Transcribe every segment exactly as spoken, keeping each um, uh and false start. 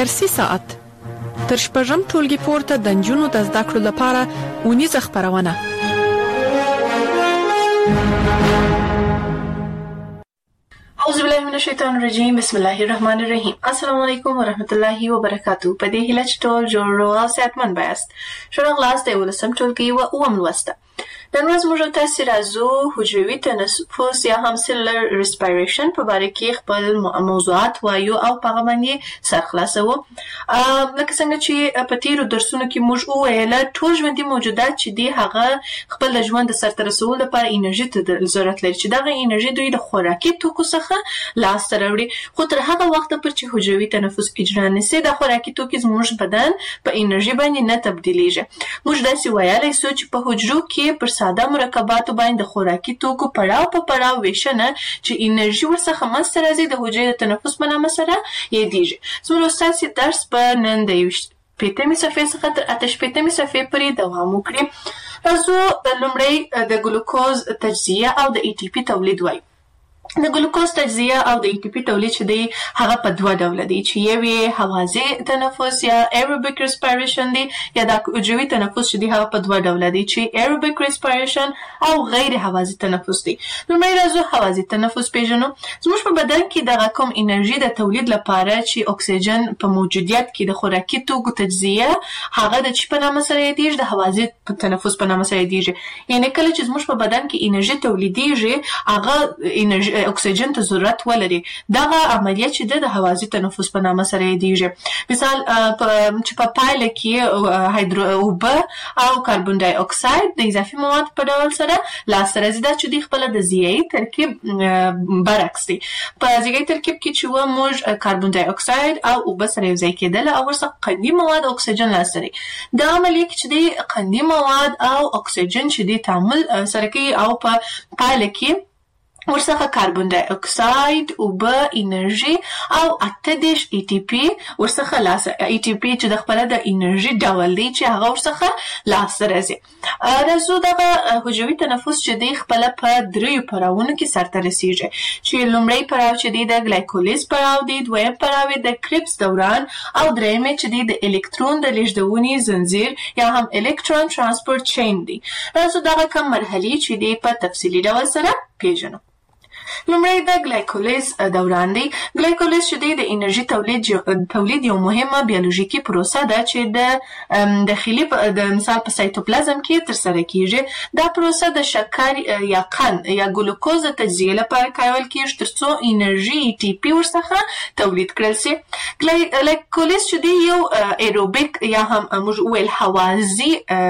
درسي ساعت تر شپږم ټولګي پورته د نجونو د زده کړو لپاره اونیزه خپرونه. اعوذ بالله من الشیطان الرجیم. بسم الله الرحمن الرحیم. السلام علیکم ورحمت الله وبرکاتہ. په دې هیله چې ټول جوړ او صحتمند یاست. شنو غلاس د ولسم ټولګي او اوم لوسته. نن ورځ موږ تاسو راځو حجروي تنفس یا هم سیلولر ریسپایریشن په اړه کې خپل موضوعات وایو او په هغه باندې سر خلاصو. لکه څنګه چې په تیرو درسونو کې موږ وویل ټول ژوندي موجودات چې دي هغه خپل د ژوند سرته رسولو لپاره انرژي ته ضرورت لري چې دغه انرژي دوی د خوراکي توکو څخه لاسته راوړي. خو تر هغه وخت پورې چې حجروي تنفس اجرا نشي د خوراکي توکو زموږ بدن په انرژي باندې نه تبدیلیږي. موږ داسې ویلای شو چې په حجرو کې پر ساده مرکباتو باندې خوراکي توکو پړاو په پړاو ویشنه چې انرژي ورڅخه منځته راځي د حجرې د تنفس په نامه سره یادېږي. زموږ ستاسو درس په نن د شپږمې صفحې څخه تر اته شپږمې صفحې پورې دوام وکړي. راځو لومړی د ګلوکوز تجزیه او د ای ټي پی تولید وایو. د ګلوکوز تجزیه او د ای ټي پی تولید چې دی هغه په دوه ډوله دی چې یو یې هوازی تنفس یا ایروبیک ریسپایریشن دی یا د حجروي تنفس چې دی هغه په دوه ډوله دی چې ایروبیک ریسپایریشن او غیر هوازی تنفس دی. لومړی راځو هوازی تنفس پیژنو. زموږ په بدن کې دغه کوم انرژي د تولید لپاره چې اکسیجن په موجودیت کې د خوراکي توکو تجزیه هغه د چی په نامه سره یادېږي د هوازی تنفس په نامه سره یادېږي. یعنی کله چې زموږ په بدن کې انرژي تولیدېږي هغه انرژي اکسیجن ته ضرورت ولري. دغه عملیه چې د هوازی تنفس په نامه سره یادېږي. مثال چې په پایله کې هایدرو اوبه او کاربن ډای اکساید د اضافي مواد په ډول سره لاسته راځي دا چې د خپل د ضیايي ترکیب برعکس دی. په ضیايي ترکیب کې چې و موږ کاربن ډای اکساید او اوبه سره یو ځای کېدل او ورڅخه قندي مواد او اکسیجن لاسته راځي. دا عملیه کې چې د قندي مواد او اکسیجن چې د تعامل سره کوي او په پایله کې ورڅخه کاربن ډای اکساید اوبه انرژي او اته دیش ای ټي پی ورڅخه لاسه ای ټي پی چې د خپل د انرژي ډول دی چې هغه ورڅخه لاسته راځي. راځو دغه حجروي تنفس چې دی خپل په دریو پړاوونو کې سرته رسیږي چې لومړی پړاو چې دی د ګلایکولیز پړاو دی، دویم پړاو د کریبس دوران او دریم چې دی د الکترون د لیږدونې زنجیر یا هم الکترون ترانسپورت چین دی. راځو دغه کوم مرحلې چې دی په تفصیلي ډول سره پیژنو. لومړی د ګلایکولیز دوران دی. ګلایکولیز چې دی د انرژي تولید تولید یو مهمه بیولوژیکي پروسه ده چې د داخلي د مثال په سایتوپلازم کې ترسره کیږي. دا پروسه د شکر یا قند یا ګلوکوز د تجزیه لپاره کارول کیږي ترڅو انرژي ای ټي پی ورڅخه تولید کړل شي. ګلایکولیز چې دی یو ایروبیک یا هم موږ ویل هوازی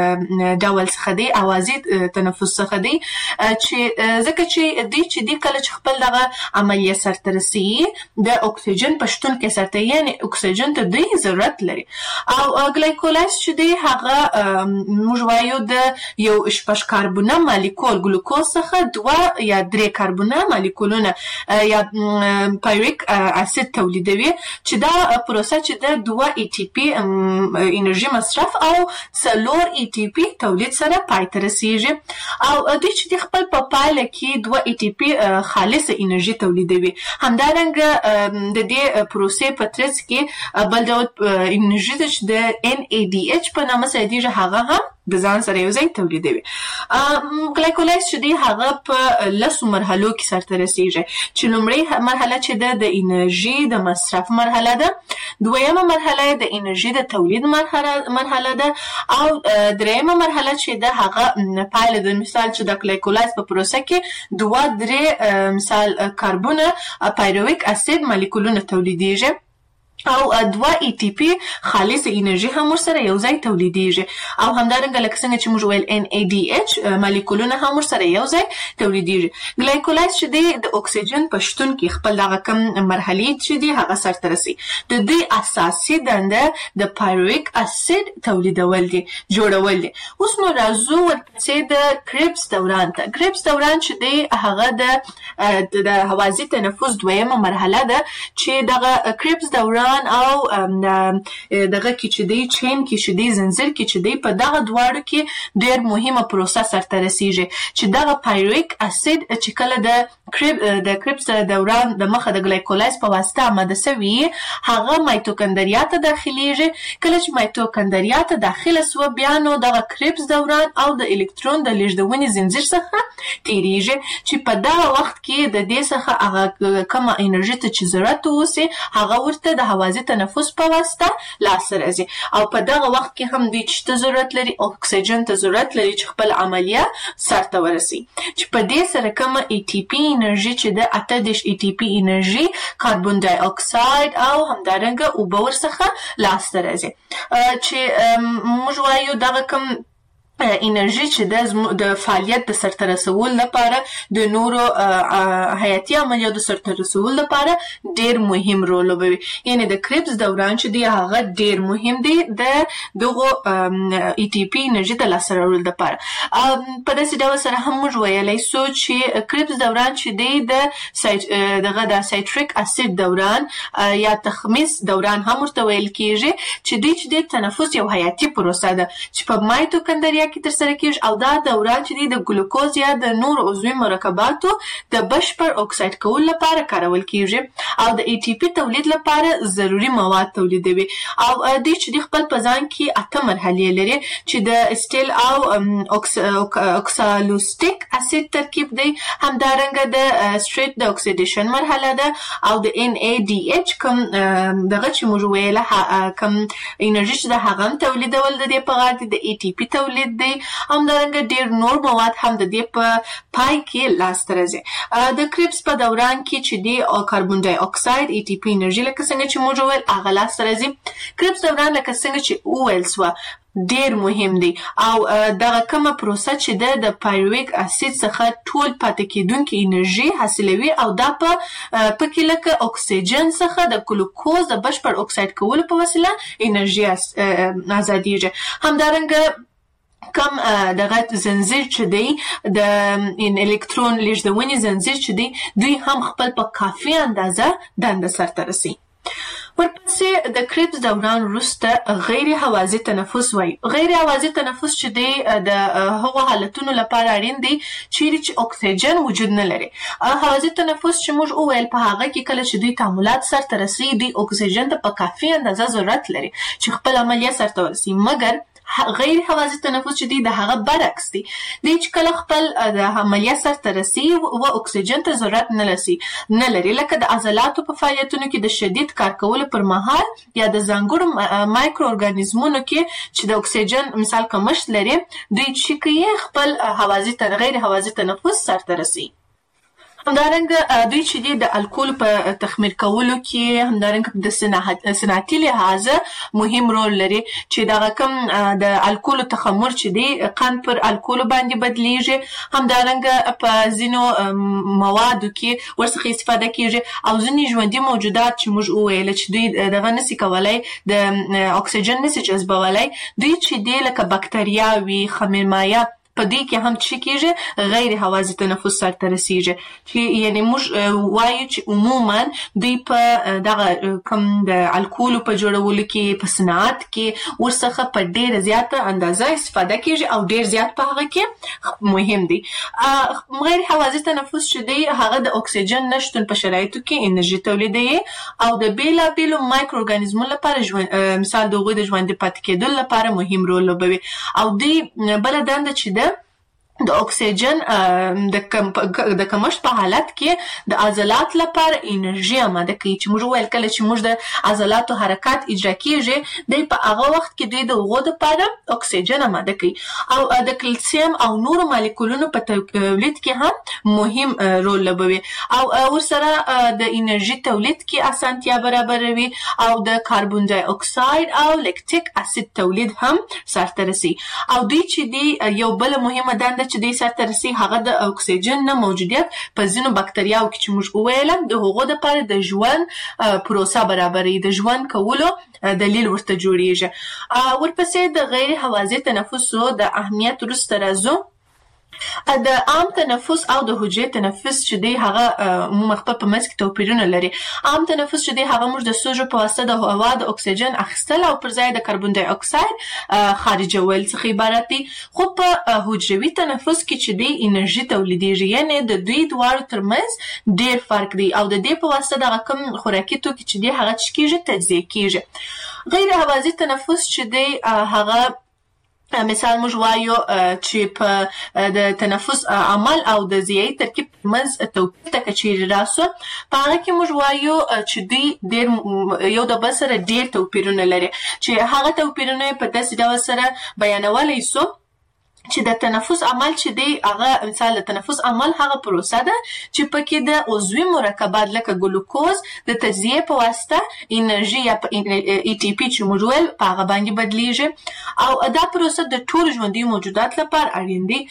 ډول څخه دی، هوازی تنفس څخه دی چې ځکه چې دی چې دی کله خپل دغه عملیه سرته رسیږي د اکسیجن په شتون کې سرته یعنی اکسیجن ته دوی ضرورت لري. او ګلایکولیز چې دی هغه موږ وایو د یو شپږ کاربونه مالیکول ګلوکوز څخه دوه یا درې کاربونه مالیکولونه یا پایریک اسید تولیدوي چې دا پروسه چې د دوه ای ټي پی انرژي مصرف او څلور ای ټي پی تولید سره پای ته رسیږي. او دوی چې خپل په پایله کې دوه ای ټي پی خالص انرژي تولیدوي. همدارنګه د دې پروسې په ترڅ کې بل ډول انرژي چې د ان ای ډي ایچ په نامه سره یادېږي هغه هم د ځان سره یو ځای تولیدوي. ګلایکولیز چې دی هغه په لسو مرحلو کې سرته رسیږي چې لومړی مرحله چې ده د انرژي د مصرف مرحله ده، دویمه مرحله د انرژي د تولید مرحله ده او دریمه مرحله چې ده هغه پایله د مثال چې د ګلایکولیز په پروسه کې دوه درې مثال کاربونه پایرویک اسید مالیکولونه تولیدیږي او دوه ای ټي پی خالص انرژي هم ورسره یو ځای تولیدیږي. او همدارنګه لکه څنګه چې موږ ویل ان ای ډي ایچ مالیکولونه هم ورسره یو ځای تولیدیږي. ګلایکولیز چې دی د اکسیجن په شتون کې خپل دغه کم مرحلې چې دی هغه سرته رسي. د دې اساسي دنده د پایرویک اسید تولیدول دي جوړول دي. اوس نو راځو ورپسې د کریبس دوران ته. کریبس دوران چې دی هغه د د هوازی تنفس دویمه مرحله ده چې دغه کریبس دوران دوران او دغه کې چې دی چین کې چې دی زنجیر کې چې دی په دغه دواړو کې ډېر مهمه پروسه سرته رسیږي چې دغه پایرویک اسید چې کله د کریب د کریبس دوران د مخه د ګلایکولايز په واسطه آماده شوی هغه مایتوکندریا ته داخليږي. کله چې مایتوکندریا ته داخله سو بیا نو دغه کریبس دوران او د الکترون د لیږدونې زنجیر څخه تیریږي چې په دغه وخت کې د دې څخه هغه کومه انرژي ته چې ضرورت وسی هغه ورته د هوازی تنفس په واسطه لاسته راځي او په دغه وخت کې هم د چته ضرورت لري اکسیجن ته ضرورت لري چې خپل عملیه سرته ورسي چې په دې سره کومه ای ټي پی انرژي چې د اته دیش ای ټي پی انرژي کاربن ډای اکساید او همدارنګه اوبه ورڅخه لاسته راځي چې موږ وایو دغه کوم انرژي چې د فعالیت د سرته رسول لپاره د نورو حیاتي عملیاتو سرته رسول لپاره ډیر مهم رول لوبوي. یعنی د کریبس دوران چې دی هغه ډیر مهم دی د دغه ای ټي پی انرژي د لاسته راوړلو لپاره. په داسې ډول سره هم موږ ویلای سو چې کریبس دوران چې دی د دغه د سایتریک اسید دوران یا تخمیس دوران هم ورته ویل کیږي چې دی چې د تنفس یو حیاتي پروسه ده چې په مایتوکندریا کې تر سره کیږي او دا دوران چې دی د ګلوکوز یا د نور عضوي مرکباتو د بشپړ اکساید کولو لپاره کارول کیږي او د ای ټي پی تولید لپاره ضروری مواد تولیدوي او د چې د خپل په ځان کې اته مرحلې لري چې د اسټیل او اوکسالوستیک اسید ترکیب دی همدارنګه د سټریټ د اکسیډیشن مرحله ده او د ان ای ډي ایچ کوم دغه چې موږ ویله کوم انرژي چې د هغه تولیدول د دې په غاړه د ای ټي پی تولید دی همدارنګه ډیر نور مواد هم د دې په پای کې لاسته راځي. د کریبس په دوران کې چې دی کاربن ډای اکساید ای ټي پی انرژي لکه څنګه چې موږ ویل هغه لاسته راځي. کریبس دوران لکه څنګه چې ویل سو ډیر مهم دی او دغه کومه پروسه چې ده د پایرویک اسید څخه ټول پاتې کېدونکې انرژي حاصلوي او دا په پکې لکه اکسیجن څخه د ګلوکوز د بشپړ اکساید کولو په وسیله انرژي ازادیږي. همدارنګه کم دغه زنجیر چې دی د الکترون لیږدونې زنجیر چې دی دوی هم خپل په کافي اندازه دنده سرته رسي. ورپسې د کریبس دوران وروسته غیر هوازی تنفس وایي. غیر هوازی تنفس چې دی د هغو حالتونو لپاره اړین دی چیرې چې اکسیجن وجود نه لري. هوازی تنفس چې موږ وویل په هغه کې کله چې دوی تعاملات سرته رسي دوی اکسیجن ته په کافي اندازه ضرورت لري چې خپل عملیه سرته ورسي. مګر غیر هوازی تنفس چې دی د هغه برعکس دی دی چې کله خپل د عملیه سرته رسي و اکسیجن ته ضرورت نه لري نه لري لکه د عضلاتو په فعالیتونو کې د شدید کار کولو پر مهال یا د ځانګړو مایکرو ارګانیزمونو کې چې د اکسیجن مثال کمښت لري دوی چې کوي خپل هوازی تن غیر هوازی تنفس سرته رسي. همدارنګه دوی چې دی د الکول په تخمیر کولو کې همدارنګه د صنعتي لحاظه مهم رول لري چې دغه کوم د الکول تخمر چې دی قند پر الکول باندې بدلیږي. همدارنګه په ځینو موادو کې ورڅخه استفاده کیږي او ځینې ژوندي موجودات چې موږ وویل چې دوی دغه نشي کولای د اکسیجن نشي جذبولای دوی چې دی لکه بکتریاوي خمیرمایه په دې کې هم چې کېږي غیر هوازی تنفس سرته رسیږي چې یعنی موږ وایو چې عموما دوی په دغه کوم د الکولو په جوړولو کې په صنعت کې ورڅخه په ډېره زیاته اندازه استفاده کېږي او ډېر زیات په هغه کې مهم دی. غیر هوازی تنفس چې دی هغه د اکسیجن نشتون په شرایطو کې انرژي تولیدوي او د بیلابیلو مایکرو ارګانیزمونو لپاره مثال د هغوی د ژوندي پاتې کېدو لپاره مهم رول لوبوي او دوی بله دنده چې ده د اکسیجن د کمښت په حالت کې د عضلات لپاره انرژي آماده کوي چې موږ ویل کله چې موږ د عضلاتو حرکات اجرا کیږي دوی په هغه وخت کې دوی د هغو دپاره اکسیجن آماده کوي او د کلسیم او نورو مالیکولونو په تولید کې هم مهم رول لوبوي او ورسره د انرژي تولید کې اسانتیا برابروي او د کاربن ډای اکساید او لیکټیک اسید تولید هم سرته رسي. او دوی چې دی یو بل مهمه دنده چې دوی سرته رسي هغه د اکسیجن نه موجودیت په ځینو بکتریاوو کې چې موږ وویلم د هغو دپاره د ژوند پروسه برابروي د ژوند کولو دلیل ورته جوړیږي. ورپسې د غیر هوازی تنفسو د اهمیت وروسته راځو د عام تنفس او د حجري تنفس چې دی هغه مخبه په منځ کې توپیرونه لري. عام تنفس چې دی هغه موږ د سوژو په واسطه د هوا د اکسیجن اخیستل او پر ځای د کاربن ډای اکساید خارجول څخه عبارت دی. خو په حجروي تنفس کې چې دی انرژي تولیدېږي، یعنی د دوی دواړو ترمنځ ډېر فرق دی او د دې په واسطه دغه کوم خوراکي توکي چې دی هغه څه کېږي، تجزیه کېږي. غیر هوازي تنفس چې دی هغه مثال موږ وایو چې په د تنفس عمل او د ضیایي ترکیب منځ توپیر ته که چیرې راسو، په هغه کې موږ وایو چې دوی ډېر یو د بل سره ډېر توپیرونه لري، چې هغه توپیرونه په داسې ډول سره بیانولی سو چې د تنفس عمل چې دی هغه مثال د تنفس عمل هغه پروسه ده چې پکې د عضوي مرکبات لکه ګلوکوز د تجزیه په واسطه انرژي یا ای ټي پی چې موږ ویل په هغه باندې بدلیږي او دا پروسه د ټولو ژوندي موجودات لپاره اړین دی.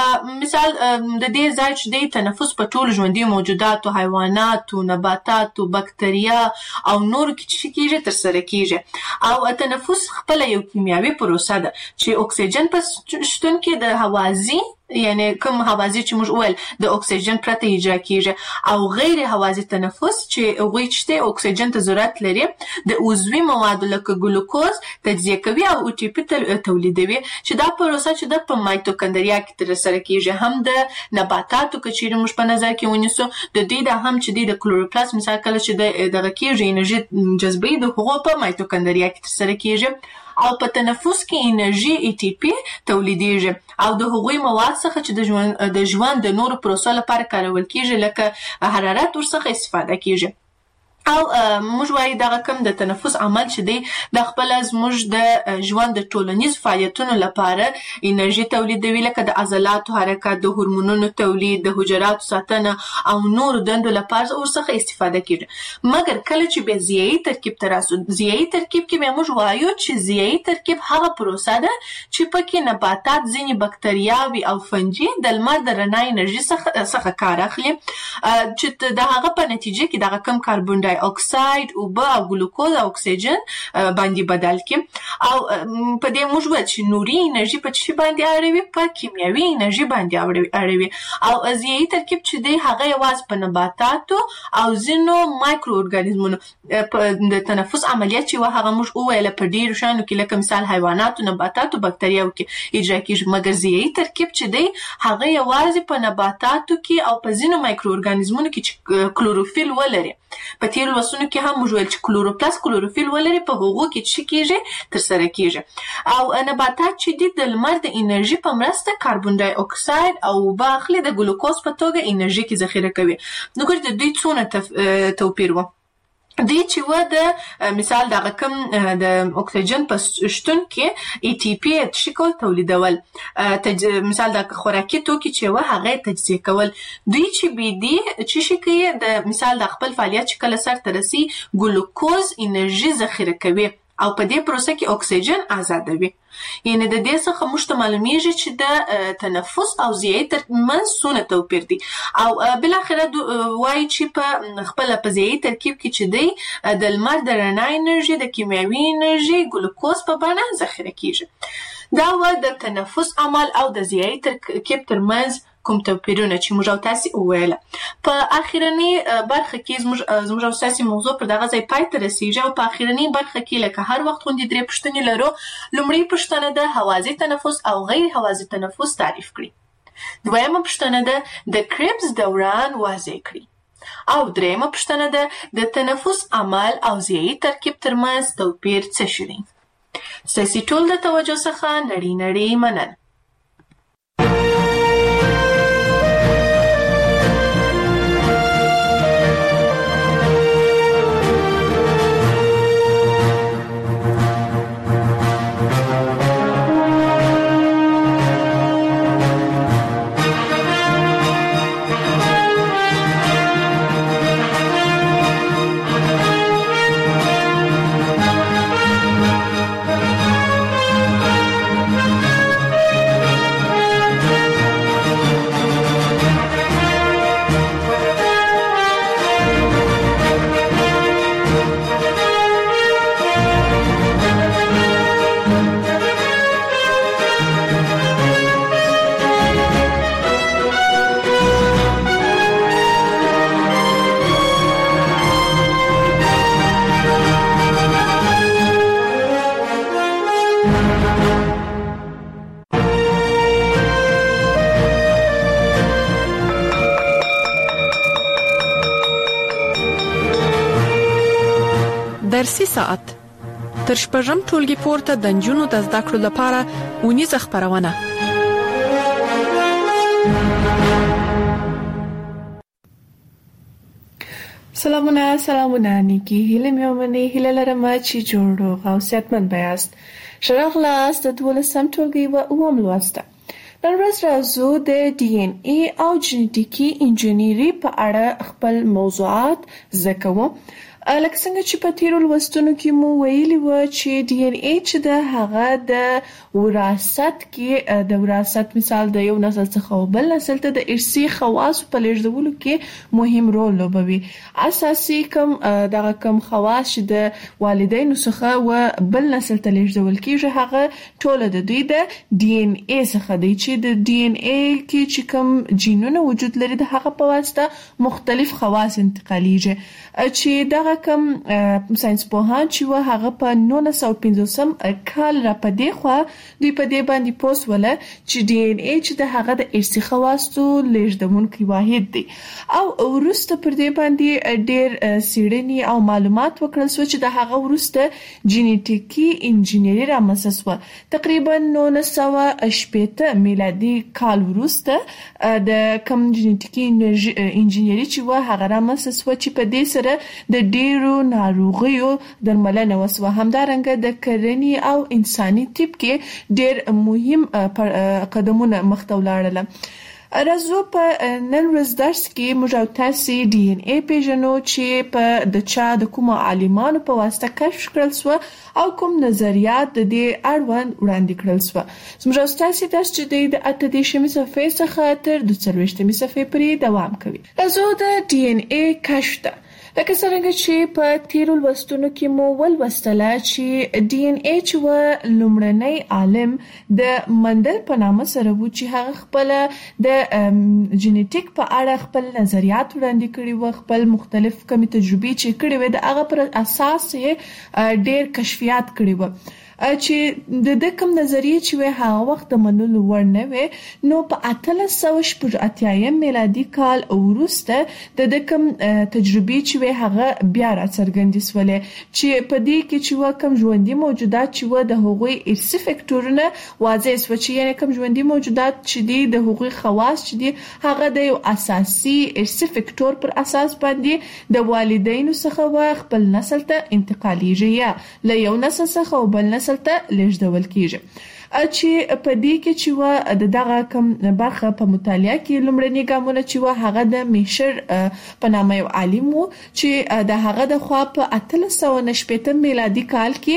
مثال د دې ځای چې دی تنفس په ټولو ژوندي موجوداتو، حیواناتو، نباتاتو، بکتریا او نور کې چې کېږي ترسره کېږي او تنفس خپله یو کیمیاوي پروسه ده چې اکسیجن په شتون کې د هوازي یعنی کوم هوازي چې موږ ویل د اکسیجن پرته اجرا کیږي او غیر هوازي تنفس چې هغوی چې اکسیجن ته ضرورت لري د عضوي موادو لکه ګلوکوز تجزیه کوي او او ټي پی تولیدوي، چې دا پروسه چې د په مایتوکندریا کې ترسره کیږي. هم د نباتاتو که چیرې موږ په نظر کې ونیسو د دې د هم چې د کلوروپلاست مثال کله چې دغه کیږي انرژي جذبوي د هغو په مایتوکندریا کې ترسره کیږي او په تنفس کې انرژي ای ټي پی تولیدېږي او د هغوی مواد څخه چې د ژوند د ژوند د نورو پروسو لپاره کارول کیږي لکه حرارت ورڅخه استفاده کیږي. او موږ وایو دغه کوم د تنفس عمل چې دی د خپل زموږ د ژوند د ټولنیز فعالیتونو لپاره انرژي تولیدوي، لکه د عضلاتو حرکت، د هورمونونو تولید، د حجراتو ساتنه او نورو دندو لپاره ورڅخه استفاده کیږي. مګر کله چې به ضیایي ترکیب ته راسو، ضیایي ترکیب کې به موږ وایو چې ضیایي ترکیب هغه پروسه ده چې پکې نباتات ځینې بکتریاوي او فنجي د لمر د رڼا انرژي څخه څخه کار اخلي چې د هغه په نتیجه کې دغه کم کاربن ډای اکساید، اوبه او ګلوکوز او اکسیجن باندې بدل کی او په دې موږ وایو چې نوري انرژي په څه باندې اړوي، په کیمیاوي انرژي باندې اړوي او ضیایي ترکیب چې دی هغه یوازې په نباتاتو او ځینو مایکرو ارګانیزمونو د تنفس عملیات چې هغه موږ وویل په ډیرو شانو کې لکه مثال حیواناتو، نباتاتو، بکتریاوو کې اجرا کیږي. مګر ضیایي ترکیب چې دی هغه یوازې په نباتاتو کې او په ځینو مایکرو ارګانیزمونو کې چې کلوروفیل ولري، په تیر لوستونو کې هم موږ ویل چې کلوروپلاست کلوروفیل ولري، په هغو کې څه کیږي ترسره کیږي او نباتات چې دي د لمر د انرژي په مرسته کاربن ډای اکساید او اوبه اخلي، د ګلوکوز په توګه انرژي کې ذخیره کوي. نو ګورئ د دوی څونه توپیر و. دی چې و د مثال دغه کوم د اکسیجن په شتون کې ای ټي پی شکل تولیدول، مثال د خوراکي توکي چې و هغه تجزیه کول. دوی چې بي دي چې شي کوي د مثال د خپل فعالیت چې کله سرته رسي ګلوکوز انرژي ذخیره کوي او په دې پروسه کې اکسیجن آزادوي. یعنی د دې څخه موږ ته معلومیږي چې د تنفس او ضیایي ترمنځ څونه توپیر دی او بل اخره وایي چې په خپل په ضیایي ترکیب کې چې دی د لمر د رڼا انرژي، د کیمیاوي انرژي، ګلوکوز په بڼه ذخیره کیږي. دا و د تنفس عمل او د ضیایي ترکیب ترمنځ کوم توپیرونه چې موږ او تاسې وویله. په اخرنۍ برخه کې زموږ زموږ او تاسې موضوع پر دغه ځای پای ته رسیږي او په اخرنۍ برخه کې لکه هر وخت غوندې درې پوښتنې لرو. لومړۍ پوښتنه ده هوازي تنفس او غیر هوازي تنفس تعریف کړي. دویمه پوښتنه ده د کریبس دوران واضح کړي او دریمه پوښتنه ده د تنفس عمل او ضیایي ترکیب ترمنځ توپیر څه شی دی. ستاسې ټول د توجه څخه نړۍ نړۍ مننه. درسي ساعت تر شپږم ټولګي پورته د نجونو د زده کړو لپاره اونیزه خپرونه. سلامونه سلامونه نیکی هیله مې ومني هیله لرم چې جوړ او صحتمند یاست. ښه راغلاست د دولسم ټولګي و اووم لوست. نن ورځ راځو د ډي ان اي او جینټیکي انجینری په اړه خپل موضوعات زده کوو. لکه څنګه چې په تیرو لوستونو کې مو ویلي و چې ډي ان اي چې د هغه د وراثت کې د وراثت مثال د یو نسل څخه بل نسل ته د ارثي خواصو په لیږدولو کې مهم رول لوبوي. اساسي کوم دغه کوم خواص چې د والدینو څخه و بل نسل ته لیږدول کېږي هغه ټول د دوی د ډي ان اي څخه دی چې د ډي ان اي کې چې کوم جینونه وجود لري د هغه په واسطه مختلف خواص انتقالیږي چې دغه کم ساينس پوهان چې و هغه په نولس سوه پنځوسم کال را پدې خو دوی په دې باندې پوسټ ولا چې ډي ان اي چې د هغه د ارثي خواصو لیږدونکي واحد دی او ورسته پر دې باندې ډېر سیړنی او معلومات وکړل شو چې د هغه ورسته جینټیکي انجینری رامنځته شو. تقریبا نولس سوه شپږ میلادي کال ورسته د کم جینټیکي انجینری چې و هغه رامنځته شو چې په دې سره د ډیرو ناروغیو درملنه وسوه. همدارنګه د کرنې او انساني طب کې ډیر مهم قدمونه مخته ولاړل. راځو په نن ورځ درس کې موږ او تاسو ډي ان اي پیژنو چې په د چا د کوم عالمانو په واسطه کشف کړل شو او کوم نظریات د دې اړوند وړاندې کړل شو. موږ او تاسو درس چې د اته دیشمې صفحې څخه تر د څلوېښتمې صفحې پورې دوام کوي. راځو د ډي ان اي کشف ته. لکه څنګه چې په تیرو لوستونو کې مو ولوستله چې ډي ان اي چې و لومړنی عالم د مندل په نامه سره و چې هغه خپل د جینټیک په اړه خپل نظریات وړاندې کړي و، خپل مختلف کمی تجربې چې کړي و د هغه پر اساس یې ډېر کشفیات کړي و چې د د کوم نظریه چې هغه وخت د منلو وړ نه وي. نو په اتلس سوه شپږ اتیایم میلادي کال وروسته د د کوم تجربې چې هغه بیا راڅرګندې شولې چې په دې کې چې کوم ژوندي موجودات چې د هغوی ارثي فکټورونه واضح شو چې یعنی کوم ژوندي موجودات چې دي د هغوی خواص چې دي هغه د یو اساسي ارثي فکټور پر اساس باندې د والدینو څخه و خپل نسل ته انتقالیږي یا له یو نسل څخه بل نسل ته لیږدول کیږي. چې په دې کې چې و د دغه کم برخه په مطالعه کې لومړني ګامونه چې و هغه د میشر په نامه یو عالم و چې د هغه د خوا په اتلس سوه شپږ میلادي کال کې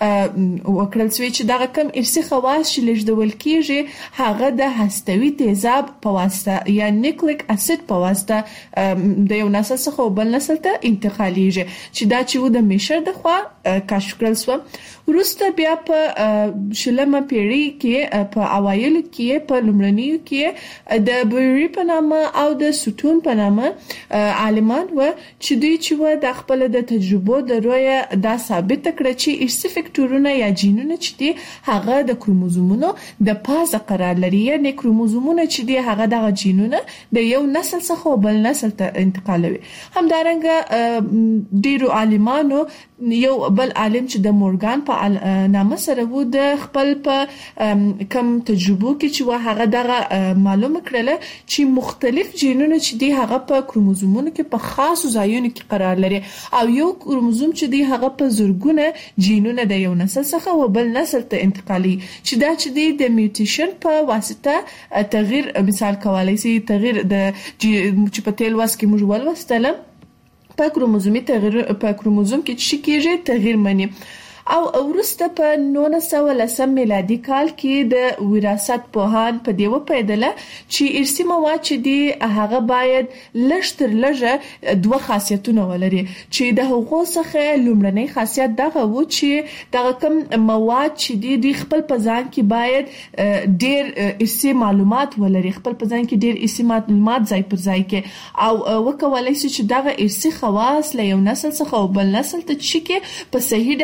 وکړل شوی چې دغه کم ارثي خواص چې لیږدول کیږي هغه د هستوي تیزاب په واسطه یا نیوکلیک اسید په واسطه د یو نسل څخه بل نسل ته انتقالیږي چې دا چې و د میشر د خوا کشف کړل شو. وروسته بیا په شلمه پیړۍ کې په اوایلو کې په لومړنیو کې د بوری په نامه او د سوتون په نامه عالمان و چې دوی چې و د خپل د تجربو د رویه دا ثابت کړ چې ارثي فکټورونه یا جینونه چې دي هغه د کروموزومونو د پاسه قرار لري. یعنی کروموزومونه چې دي هغه د جینونه د یو نسل څخه بل نسل ته انتقالوي. همدارنګه ډیرو عالمانو یو بل عالم چې د مورګان په نامه سره وو د خپل په کم تجربو کې چې هغه دغه معلومه کړله چې مختلف جینونه چې دي هغه په کروموزومونو کې په خاصو ځایونو کې قرار لري او یو کروموزوم چې دي هغه په زرګونه جینونه د یو نسل څخه و بل نسل ته انتقالي چې دا چې دي د میوټیشن په واسطه تغییر مثال کولای شي تغییر د چې په تل واس کې موږ ولوستله په کروموزومي تغییر په کروموزوم کې چې کېږي تغییر مني. او ورسته په نولس سوه لسم میلادي کال کې د وراثت پوهان په دیو پیدله چې ارثي مواد چې دي هغه باید لږ تر لږه دوه خاصیتونه ولري چې د هغو څخه لومړنی خاصیت دغه و چې دغه کوم مواد چې دي د خپل په ځان کې باید ډېر ارثي معلومات ولري خپل په ځان کې ډېر ارثي معلومات ځای پر ځای کې او وکولای شي چې دغه ارثي خواص له یو نسل څخه بل نسل ته چې کې په صحیح ډول سره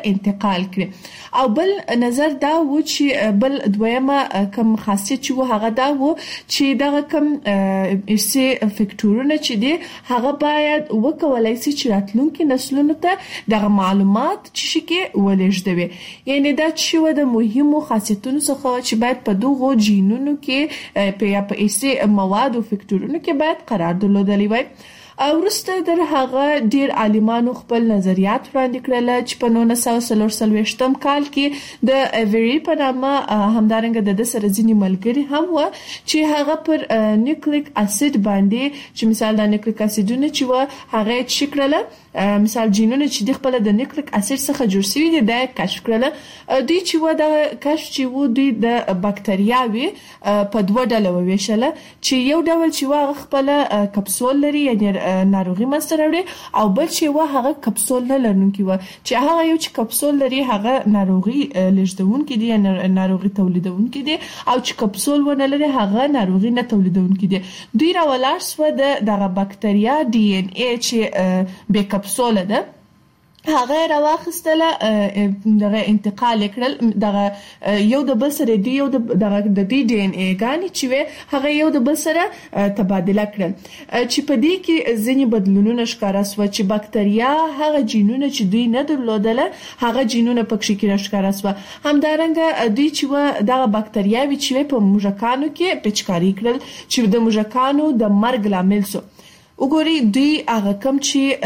انتقال کړي. او بل نظر دا و چې بل دویمه کوم خاصیت چې هغه دا و چې دغه کوم ارثي فکټورونه چې دي هغه باید وکولای شي چې راتلونکي نسلونو ته دغه معلومات چې کې ولېږدوي. یعنی دا چې و د مهمو خاصیتونو څخه چې باید په دغه جینونو کې په په ارثي مواد او فکټورونو کې باید قرار درلودلی وای. ورسته در هغه ډیر عالمانو خپل نظریات وړاندې کړل چې په نولس سوه څلور څلوېښتم کال کې د ایوری په نامه همدارنګه د سره ځینې ملګري هم و چې هغه پر نیوکلیک اسید باندې چې مثال د نیوکلیک اسیدونه چې و هغه چې کړل مثال جینونه چې د خپل د نیوکلیک اسید څخه جوړ شوی دي د کشف کړل. دوی چې و د کشف چې و دوی د بکټریاوي په دوه ډله وویشل چې یو ډول چې و خپل کپسول لري یعنی ناروغي منځته راوړي او بل چې و هغه کپسول نه لرونکي و چې هغه یو چې کپسول لري هغه ناروغي لږدونکي دي ناروغي تولیدونکي دي او چې کپسول ونه لري هغه ناروغي نه تولیدونکي دي. دوی راولاړ سو د دغه بکټریا ډي ان اي چې به کپسول ده هغه راوخستله دغه انتقال کړل دغه یو د بل سره دی یو د دغه د ډي ان اي غاني چې هغه یو د بل سره تبادله کړل چې په دې کې ځینې بدلونونه ښکارا سو چې بکټریا هغه جینونه چې دوی نه درلودله هغه جینونه پکې کې ښکارا سو. همدارنګه دوی چې دغه بکټریاوي چې په موږکانو کې پچکاری کړل چې د موږکانو د مرګ لامل سو. وګورئ دوی هغه کوم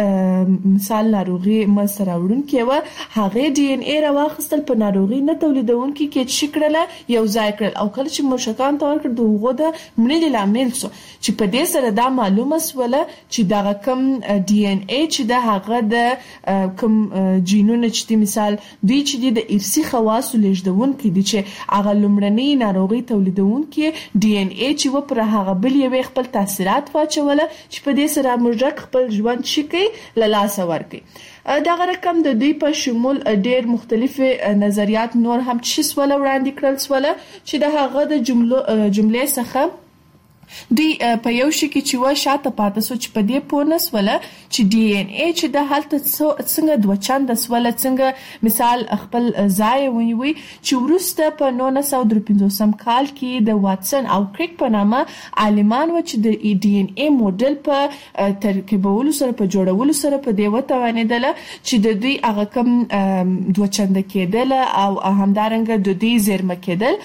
چې مثال ناروغي مسره وړونکي و هغه ډي ان اي راوخستل په ناروغي نه تولیدونکي کې چې کړل یو ځای کړل او کله چې مشکان تور کړ دغه د مړي لامل سو چې په دې سره دا معلومه سوله چې دا کوم ډي ان اي چې د هغه د کوم جینونه چې مثال دوی چې د ارثي خواص لږدونکي دي چې هغه لمړنۍ ناروغي تولیدونکي ډي ان اي چې و پر هغه بل یو خپل تاثیرات واچول چې په دې سره موږ خپل ژوند شکی له لاسه ورکړي. دا رقم د دوی په شمول ډېر مختلفه نظریات نور هم چې سوال وړاندې کړل سوال چې د هغه د جملو جملې څخه دوی په یو شي کې چې و شاته پاتې سو چې په دې پونه سوله چې ډي ان اي چې د حالت څنګه دوه چنده سوله څنګه مثال خپل ځای ونیوي چې ورسته په نولس سوه درې پنځوسم کال کې د واتسن او کریک په نامه عالمان و چې د ډي ان اي موډل په ترکیبولو سره په جوړولو سره په دې وتوانیدل چې د دوی هغه کوم دوه چنده کېدل او همدارنګه د دوی زیرمه کېدل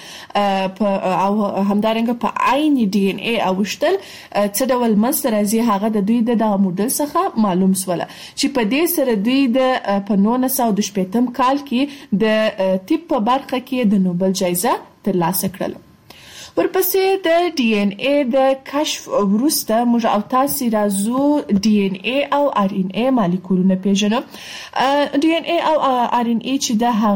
او همدارنګه په عین ډي ان اي اوشتل څه ډول منځته راځي هغه د دوی د دغه موډل څخه معلوم سوله چې په دې سره دوی د په نولس سوه شپږم کال کې د طب په برخه کې د نوبل جایزه ترلاسه کړله. ورپسې د ډي ان اي د کشف وروسته موږ او تاسو راځو ډي ان اي او ار ان اي مالیکولونه پیژنو. ډي ان اي او ار ان اي چې د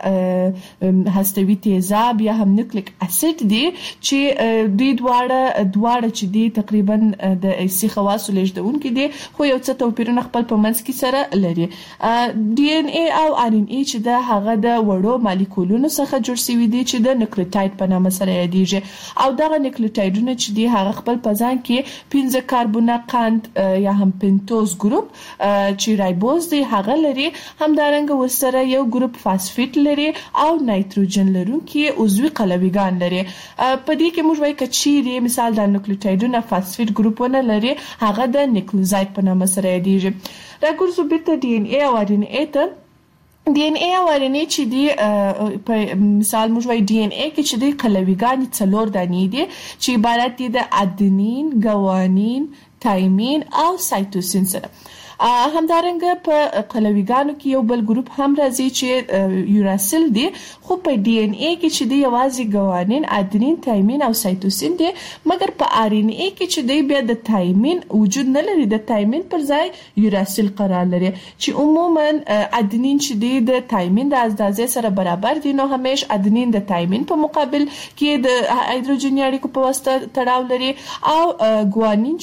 هغه هستوي تیزاب یا هم نیوکلیک اسید دي چې دوی دواړه دواړه چې دي تقریبا د ارثي خواصو لږدونکي دي خو یو څه توپیرونه خپل په منځ کې سره لري. ډي ان اي او ار ان اي چې د هغه د وړو مالیکولونو څخه جوړ شوی دي چې د نیوکلیوټاید په نامه سره یادېږي او دغه نیوکلیوټایډونه چې دی هغه خپل په ځان کې پنځه کاربونه قند یا هم پنتوز ګروپ چې رایبوز دی هغه لري همدارنګه ورسره یو ګروپ فاسفیټ لري او نایتروجن لرونکي عضوي قلویګان لري. په دې کې موږ وایو چې مثال د نیوکلیوټایډونه فاسفیټ ګروپونه لري هغه د نیوکلیوزاید په نامه سره یادېږي. راګرځو بیرته ډي ان اي او ار ان اي ته. ډي ان اي او ار ان اي چې دی په مثال موږ وایو ډي ان اي کې چې دی قلویګان څلور دانې دي چې عبارت دي د ادنین، ګوانین، تایمین او سایتوسین سره. همدارنګه په قلویګانو کې یو بل ګروپ هم راځي چې یوراسیل دی خو په ډي ان اي کې چې دی یوازې ګوانین، ادنین، تایمین او سایتوسین دي مګر په ار ان اي کې چې دی بیا د تایمین وجود نه لري د تایمین پر ځای یوراسیل قرار لري چې عموما ادنین چې دی د تایمین د اندازې سره برابر دي نو همیش ادنین د تایمین په مقابل کې د هایدروجن اړیکو په واسطه تړاو لري او ګوانین چې دی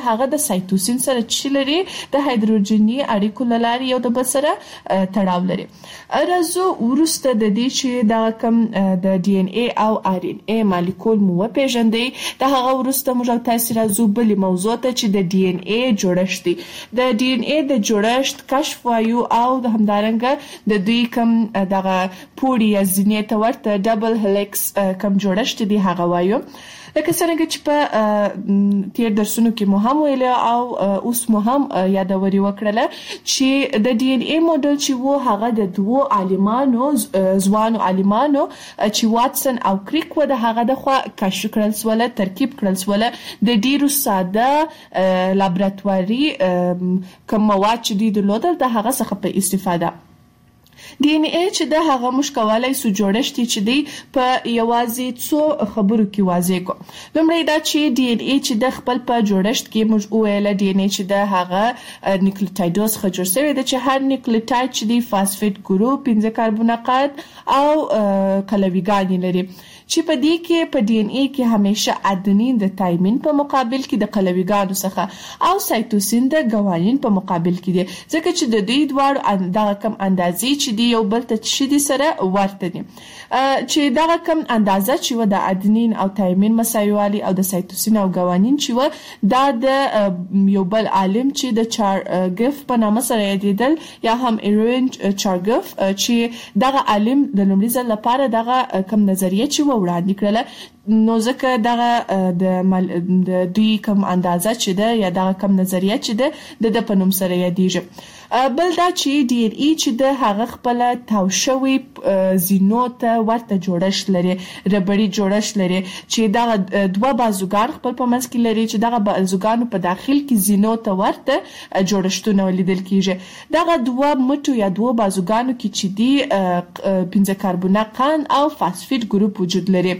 هغه د سایتوسین سره چې لري د هایدروجني اړیکو لاري یو د بل سره تړاو لري. راځو ورسته د دې چې دا کوم د ډي ان اي او ار ان اي مالیکول مو پیژندې د هغه ورسته موږ تاسو راځو بل موضوع ته چې د ډي ان اي جوړښت دی. د ډي ان اي د جوړښت کشف وایو او د همدارنګه د دوی کوم دغه پوړی یا زینې ته ورته ډبل هلیکس کوم جوړښت دی هغه وایو. لکه څنګه چې په تیر درسونو کې مو هم ویل او اوس مو هم یادوري وکړله چې د ډي ان اي موډل چې وو هغه د دوو عالمانو ځوانو عالمانو چې واتسن او کریک و د هغه د خوا کشف کړل سواله ترکیب کړل سواله د ډیرو ساده لابراتواري کوم مواد چې دي د لودل د هغه څخه په استفاده ډي ان اي چې د هغه مشکوالای سو جوړشتي چې دی په یوازې څو خبرو کې واضح کو. لومړی دا چې ډي ان اي چې د خپل په جوړشت کې موږ ویل ډي ان اي چې د هغه نیوکلیوټایډز څخه جوړ شوی دی چې هر نیوکلیوټاید چې دی فاسفیټ ګروپ پنځه کاربونقات او قلویګان لري چې په دې کې په ډي ان اي کې همیشه ادنین د تایمین په مقابل کې د قلویګانو څخه او سایتوسین د ګوانین په مقابل کې دي ځکه چې د دوی دواړو دغه کم اندازې چې دی یو بل ته چې دي سره ورته دي چې دغه کم اندازه چې و د ادنین او تایمین مساوي او د سایتوسین او ګوانین چې و دا د یو بل عالم چې د چارګف په نامه سره یادېدل یا هم ایرون چارګف چې دغه عالم د لومړي ځل لپاره دغه کم نظریه چې وړاندې کړله نو ځکه دغه د دوی کم اندازه چې ده یا دغه کم نظریه چې ده د په نوم سره یادېږي. بل دا چې ډي ان اي چې د هغه خپل تاو شوی زینو ته ورته جوړښت لري ربړی جوړښت لري چې دا دوه بازوګان خپل په منځ کې لري چې دغه بازوګانو په داخل کې زینو ته ورته جوړښتونه لیدل کیږي. دغه دوه مټو یا دوه بازوګانو کې چې دی پنځه کاربونقان او فاسفیټ ګروپ وجود لري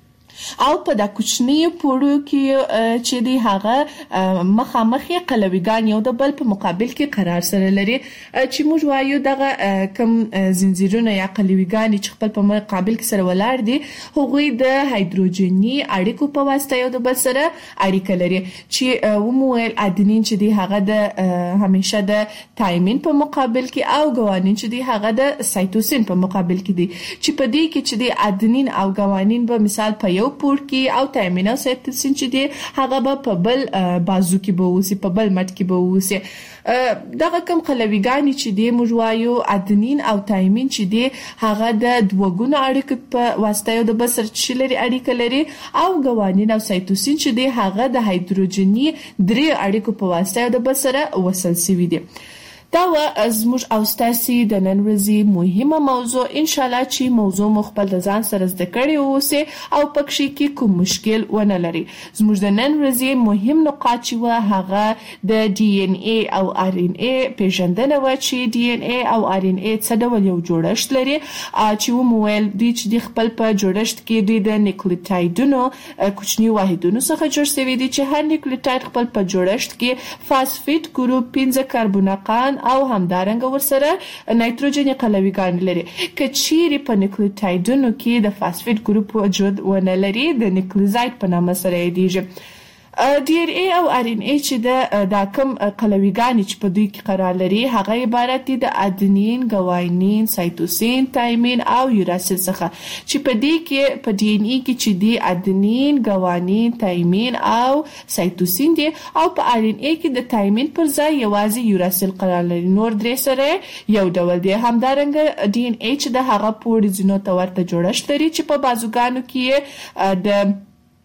او په دا کوچنی پوړو کې چې دی هغه مخامخي قلویګان یو د بل په مقابل کې قرار سره لري چې موږ وایو دغه کم زنجیرونه یا قلویګان چې خپل په مقابل کې سره ولاړ دي هغوی د هایدروجني اړیکو په واسطه یو د بل سره اړیکه لري چې ومویل ادنین چې دی هغه د همیشه د تایمین په مقابل کې او ګوانین چې دی هغه د سایتوسین په مقابل کې دي چې په دې کې چې دی ادنین او ګوانین به مثال په یو پور کې او تایمین او سایتوسین چې دی هغه به په بل بازو کې به وسی په بل مټ کې به وسی. دغه کم قلویګانی چې دی موږ وایو ادنین او تایمین چې دی هغه د دوګونو اړیکې په واسطه یو د بل سره چې لري اړیکه لري او ګوانین او سایتوسین چې دی هغه د هایدروجني درې اړیکو په واسطه یو د بل سره وصل شوی دی. دا و زموږ او ستاسو د نن ورځې مهمه موضوع ان شاء الله چې موضوع مخبل د ځان سره زده کړی اوسه او پکې کې کوم مشکل ونه لري. زموږ د نن ورځې مهم نقاط چې و هغه د ډي ان اي او ار ان اي پیژندنه و چې ډي ان اي او ار ان اي څه ډول یو جوړښت لري چې و مویل دي چې د خپل په جوړښت کې دوی د نیوکلیوټایډونو کوچنی واحدونو څخه جوړ شوی دي چې هر نیوکلیوټاید خپل په جوړښت کې فاسفیټ ګروپ پنځه کاربونقان او همدارنګه ورسره نایتروجني قلویګان لري. کچيري په نیوکلیوټایډونو کې د فاسفیټ ګروپ وجود ونه لري د نیوکلیوزاید په نامه سره یادېږي. ډي ان اي او ار ان اي چې د دا کوم قلویګان چې په دوی کې قرار لري هغه عبارت دي د ادنین، ګوانین، سایتوسین، تایمین او یوراسیل څخه چې په دې کې په ډي ان اي کې چې دي ادنین، ګوانین، تایمین او سایتوسین دي او په ار ان اي کې د تایمین پر ځای یوازې یوراسیل قرار لري. نور درې سره یو ډول دي. همدارنګه ډي ان اي چې د هغه پوړ زینو ته ورته جوړښت لري چې په بازوګانو کې د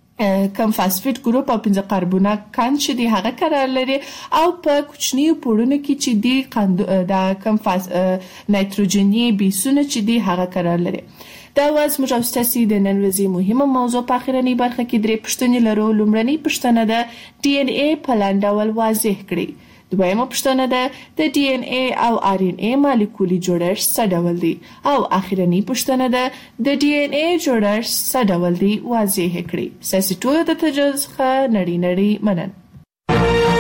کم فاسفیټ ګروپ او پنځه کاربونقان چې دی هغه قرار لري او په کوچنی پوړونو کې چې دی د کم فاس نایتروجني بیسونه چې دی هغه قرار لري. دا واز موږ او ستاسو د نن ورځې مهمه موضوع په اخرنی برخه کې درې پوښتنې لرو. لومړنۍ پوښتنه ده ډي ان اي په لاندې ډول واضح کړئ. دویمه پوښتنه ده د ډي ان اي او ار ان اي مالیکولي جوړښت څه ډول دی او اخرنی پوښتنه ده د ډي ان اي جوړښت څه ډول دی واضح کړئ. ستاسو ټول د تجربه څخه نړۍ نړۍ مننه.